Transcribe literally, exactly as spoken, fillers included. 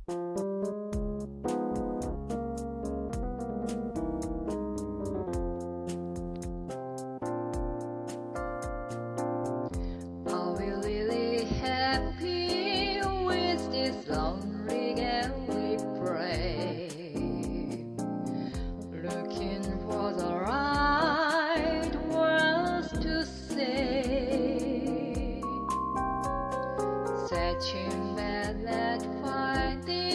Are we really happy with this lonely game we play? Looking for the right words to say, searching but not finding